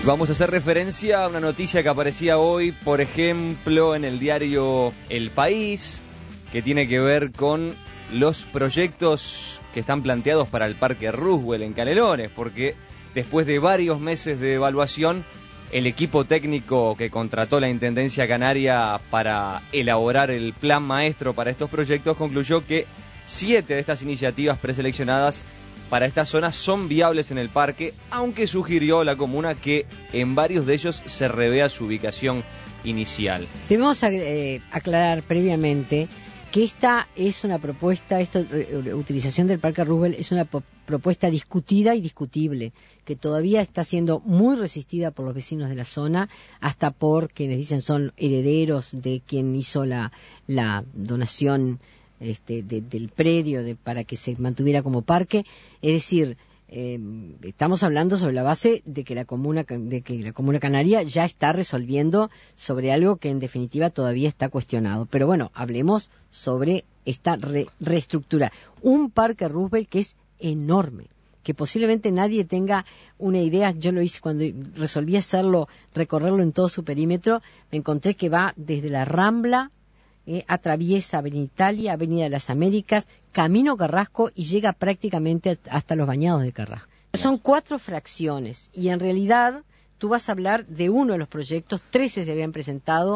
Vamos a hacer referencia a una noticia que aparecía hoy, por ejemplo, en el diario El País, que tiene que ver con los proyectos que están planteados para el Parque Roosevelt en Canelones, porque después de varios meses de evaluación, el equipo técnico que contrató la Intendencia Canaria para elaborar el plan maestro para estos proyectos concluyó que 7 de estas iniciativas preseleccionadas para esta zona son viables en el parque, aunque sugirió la comuna que en varios de ellos se revea su ubicación inicial. Debemos aclarar previamente que esta es una propuesta, esta utilización del Parque Roosevelt es una propuesta discutida y discutible, que todavía está siendo muy resistida por los vecinos de la zona, hasta por quienes dicen son herederos de quien hizo la donación del predio para que se mantuviera como parque. Es decir, estamos hablando sobre la base de que la comuna canaria ya está resolviendo sobre algo que en definitiva todavía está cuestionado. Pero bueno, hablemos sobre esta reestructura. Un Parque Roosevelt que enorme, que posiblemente nadie tenga una idea. Yo lo hice cuando resolví recorrerlo en todo su perímetro. Me encontré que va desde la Rambla, atraviesa Avenida Italia, Avenida de las Américas, Camino Carrasco y llega prácticamente hasta los Bañados de Carrasco. Son 4 fracciones y en realidad tú vas a hablar de uno de los proyectos. 13 se habían presentado,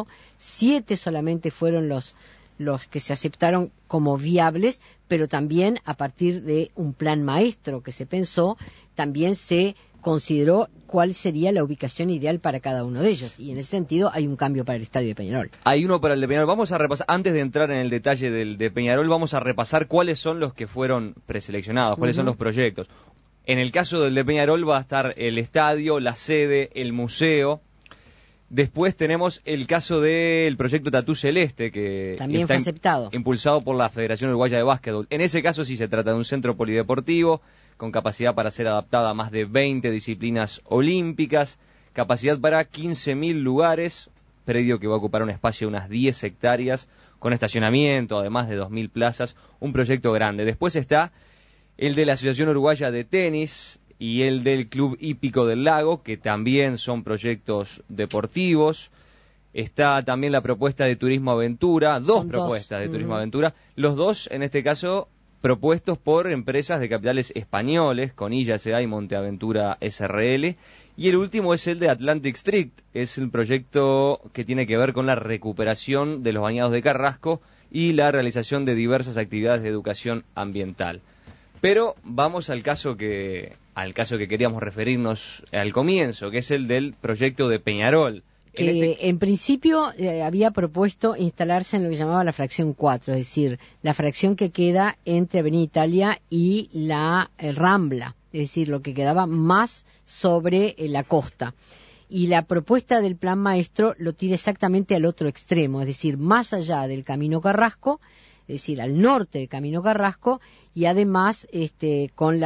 7 solamente fueron los que se aceptaron como viables, pero también a partir de un plan maestro que se pensó, también se consideró cuál sería la ubicación ideal para cada uno de ellos, y en ese sentido hay un cambio para el estadio de Peñarol. Hay uno para el de Peñarol. Vamos a repasar, antes de entrar en el detalle del de Peñarol, vamos a repasar cuáles son los que fueron preseleccionados, cuáles son los proyectos. En el caso del de Peñarol va a estar el estadio, la sede, el museo. Después tenemos el caso del proyecto Tatú Celeste, que también está fue aceptado, impulsado por la Federación Uruguaya de Básquetbol. En ese caso sí se trata de un centro polideportivo con capacidad para ser adaptada a más de 20 disciplinas olímpicas, capacidad para 15.000 lugares, predio que va a ocupar un espacio de unas 10 hectáreas, con estacionamiento, además de 2.000 plazas, un proyecto grande. Después está el de la Asociación Uruguaya de Tenis y el del Club Hípico del Lago, que también son proyectos deportivos. Está también la propuesta de Turismo Aventura, dos propuestas de Turismo Aventura, los dos, en este caso, propuestos por empresas de capitales españoles, Conilla S.A. y Monteaventura S.R.L., y el último es el de Atlantic Street, es el proyecto que tiene que ver con la recuperación de los bañados de Carrasco y la realización de diversas actividades de educación ambiental. Pero vamos al caso que queríamos referirnos al comienzo, que es el del proyecto de Peñarol. Que en principio había propuesto instalarse en lo que llamaba la fracción 4, es decir, la fracción que queda entre Avenida Italia y la Rambla, es decir, lo que quedaba más sobre la costa. Y la propuesta del plan maestro lo tira exactamente al otro extremo, es decir, más allá del Camino Carrasco, es decir, al norte del Camino Carrasco, y además con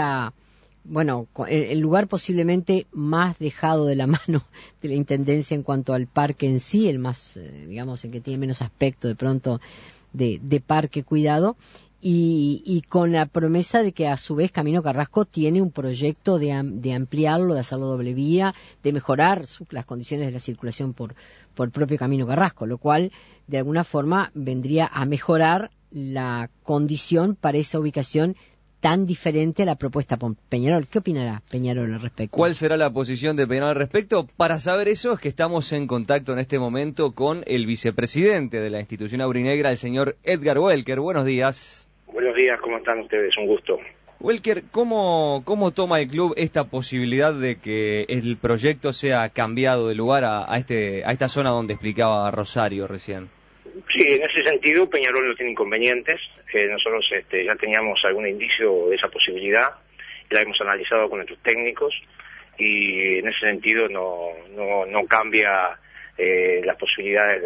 el lugar posiblemente más dejado de la mano de la Intendencia en cuanto al parque en sí, el más, el que tiene menos aspecto de pronto de parque cuidado, y con la promesa de que a su vez Camino Carrasco tiene un proyecto de ampliarlo, de hacerlo doble vía, de mejorar las condiciones de la circulación por el propio Camino Carrasco, lo cual de alguna forma vendría a mejorar la condición para esa ubicación tan diferente a la propuesta por Peñarol. ¿Qué opinará Peñarol al respecto? ¿Cuál será la posición de Peñarol al respecto? Para saber eso es que estamos en contacto en este momento con el vicepresidente de la institución aurinegra, el señor Edgar Welker. Buenos días. Buenos días, ¿cómo están ustedes? Un gusto. Welker, ¿cómo toma el club esta posibilidad de que el proyecto sea cambiado de lugar a esta zona donde explicaba Rosario recién? Sí, en ese sentido Peñarol no tiene inconvenientes. Nosotros ya teníamos algún indicio de esa posibilidad, la hemos analizado con nuestros técnicos y en ese sentido no cambia las posibilidades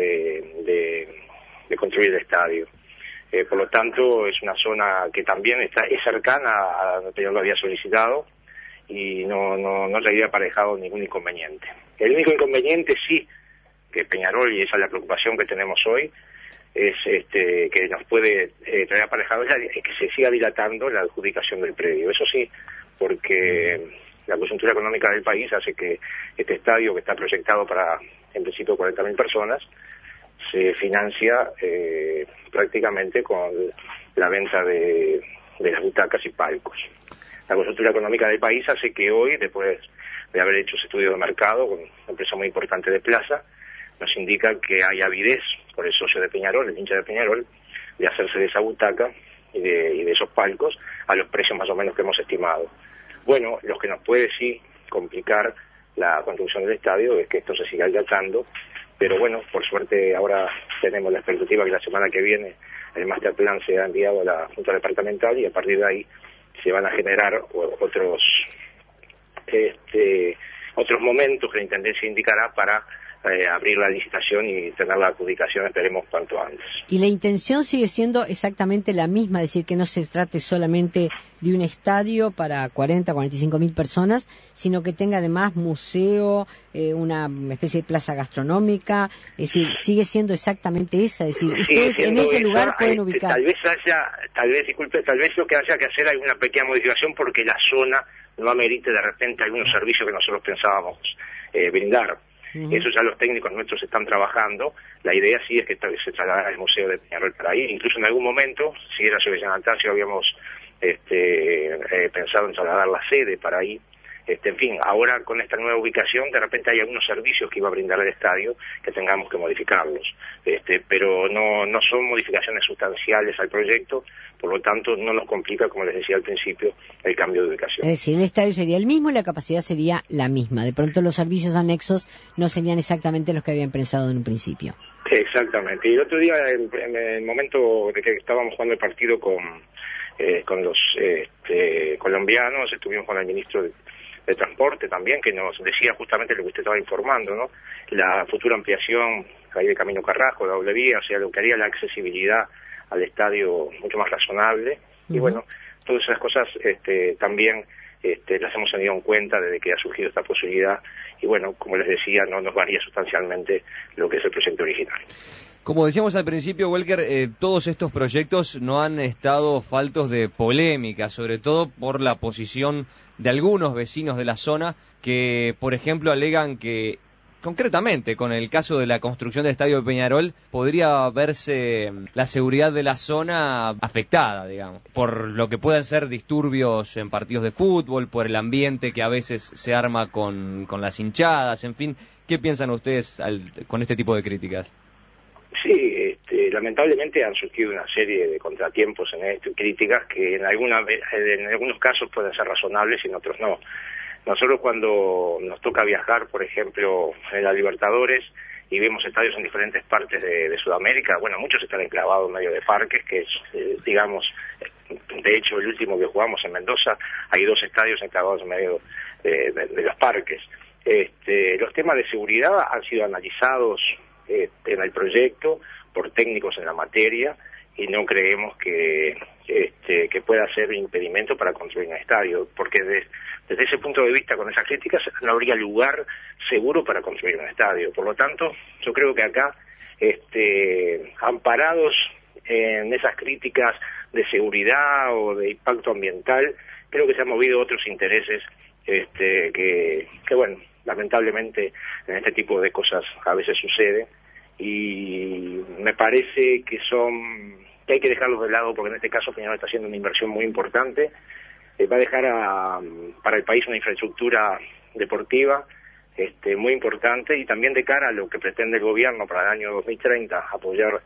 de construir el estadio. Por lo tanto, es una zona que también es cercana a donde Peñarol lo había solicitado y no le había aparejado ningún inconveniente. El único inconveniente sí que Peñarol, y esa es la preocupación que tenemos hoy, es que nos puede traer aparejado es que se siga dilatando la adjudicación del predio. Eso sí, porque la coyuntura económica del país hace que este estadio, que está proyectado para, en principio, 40.000 personas, se financia prácticamente con la venta de las butacas y palcos. La coyuntura económica del país hace que hoy, después de haber hecho ese estudio de mercado con una empresa muy importante de Plaza, nos indica que hay avidez por el socio de Peñarol, el hincha de Peñarol, de hacerse de esa butaca y de esos palcos a los precios más o menos que hemos estimado. Bueno, lo que nos puede sí complicar la construcción del estadio es que esto se siga agachando, pero bueno, por suerte ahora tenemos la expectativa que la semana que viene el master plan se ha enviado a la Junta Departamental y a partir de ahí se van a generar otros momentos que la Intendencia indicará para abrir la licitación y tener la adjudicación, esperemos, cuanto antes. Y la intención sigue siendo exactamente la misma, es decir, que no se trate solamente de un estadio para 45.000 personas, sino que tenga además museo, una especie de plaza gastronómica, es decir, sigue siendo exactamente esa, es decir, ustedes en ese lugar pueden ubicar. Tal vez lo que haya que hacer hay una pequeña modificación porque la zona no amerite de repente algunos servicios que nosotros pensábamos brindar. Eso ya los técnicos nuestros están trabajando. La idea sí es que se trasladara el Museo de Peñarol para ahí. Incluso en algún momento, si era Sebastián Altacio, habíamos pensado en trasladar la sede para ahí. En fin, ahora con esta nueva ubicación, de repente hay algunos servicios que iba a brindar el estadio que tengamos que modificarlos. Pero no son modificaciones sustanciales al proyecto, por lo tanto no nos complica, como les decía al principio, el cambio de ubicación. Es decir, el estadio sería el mismo y la capacidad sería la misma. De pronto los servicios anexos no serían exactamente los que habían pensado en un principio. Exactamente. Y el otro día, en el momento de que estábamos jugando el partido con los colombianos, estuvimos con el ministro de Transporte también, que nos decía justamente lo que usted estaba informando, ¿no? La futura ampliación ahí de Camino Carrasco, la doble vía, o sea, lo que haría la accesibilidad al estadio mucho más razonable. Y bueno, todas esas cosas también las hemos tenido en cuenta desde que ha surgido esta posibilidad. Y bueno, como les decía, no nos varía sustancialmente lo que es el proyecto original. Como decíamos al principio, Welker, todos estos proyectos no han estado faltos de polémica, sobre todo por la posición de algunos vecinos de la zona que, por ejemplo, alegan que, concretamente, con el caso de la construcción del estadio de Peñarol, podría verse la seguridad de la zona afectada, digamos, por lo que pueden ser disturbios en partidos de fútbol, por el ambiente que a veces se arma con las hinchadas, en fin. ¿Qué piensan ustedes con este tipo de críticas? Sí, lamentablemente han surgido una serie de contratiempos en esto y críticas que en algunos casos pueden ser razonables y en otros no. Nosotros cuando nos toca viajar, por ejemplo, en la Libertadores y vemos estadios en diferentes partes de Sudamérica, bueno, muchos están enclavados en medio de parques, que es, digamos, de hecho el último que jugamos en Mendoza, hay 2 estadios enclavados en medio de los parques. Los temas de seguridad han sido analizados en el proyecto por técnicos en la materia y no creemos que pueda ser un impedimento para construir un estadio, porque desde ese punto de vista, con esas críticas, no habría lugar seguro para construir un estadio. Por lo tanto, yo creo que acá, amparados en esas críticas de seguridad o de impacto ambiental, creo que se han movido otros intereses que bueno, lamentablemente en este tipo de cosas a veces sucede y me parece que hay que dejarlos de lado porque en este caso Peñarol está haciendo una inversión muy importante, va a dejar para el país una infraestructura deportiva muy importante y también de cara a lo que pretende el gobierno para el año 2030 apoyar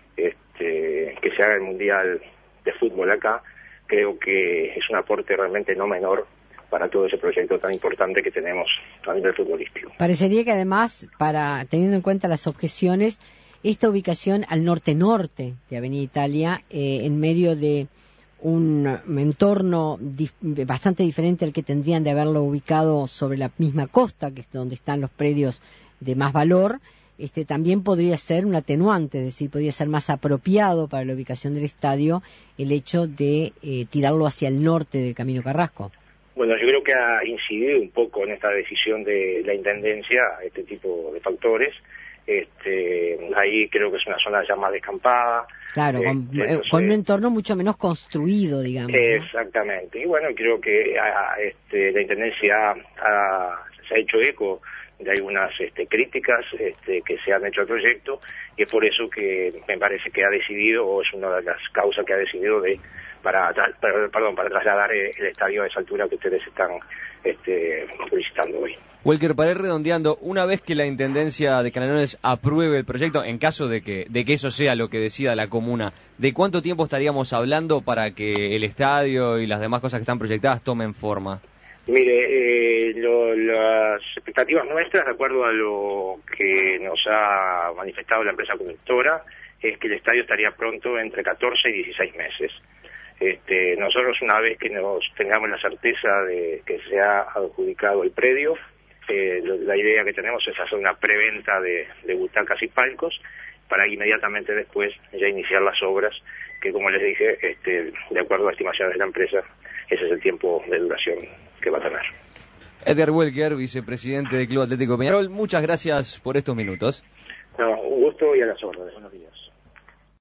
que se haga el Mundial de Fútbol acá. Creo que es un aporte realmente no menor para todo ese proyecto tan importante que tenemos a nivel futbolístico. Parecería que además, teniendo en cuenta las objeciones, esta ubicación al norte-norte de Avenida Italia, en medio de un entorno bastante diferente al que tendrían de haberlo ubicado sobre la misma costa, que es donde están los predios de más valor, también podría ser un atenuante, es decir, podría ser más apropiado para la ubicación del estadio el hecho de tirarlo hacia el norte del Camino Carrasco. Bueno, yo creo que ha incidido un poco en esta decisión de la Intendencia este tipo de factores. Ahí creo que es una zona ya más descampada. Claro, con un entorno mucho menos construido, digamos. Exactamente. Y bueno, creo que la Intendencia se ha hecho eco de algunas críticas que se han hecho al proyecto, y es por eso que me parece que ha decidido, o es una de las causas que ha decidido para trasladar el estadio a esa altura que ustedes están publicitando hoy. Walker, para ir redondeando, una vez que la Intendencia de Canelones apruebe el proyecto, en caso de que eso sea lo que decida la comuna, ¿de cuánto tiempo estaríamos hablando para que el estadio y las demás cosas que están proyectadas tomen forma? Mire, las expectativas nuestras, de acuerdo a lo que nos ha manifestado la empresa conductora, es que el estadio estaría pronto entre 14 y 16 meses. Nosotros, una vez que tengamos la certeza de que se ha adjudicado el predio, la idea que tenemos es hacer una preventa de butacas y palcos para inmediatamente después ya iniciar las obras, que como les dije, de acuerdo a estimaciones de la empresa, ese es el tiempo de duración que va a tener. Edgar Walker, vicepresidente del Club Atlético Peñarol, muchas gracias por estos minutos. No, un gusto y a las órdenes. Buenos días.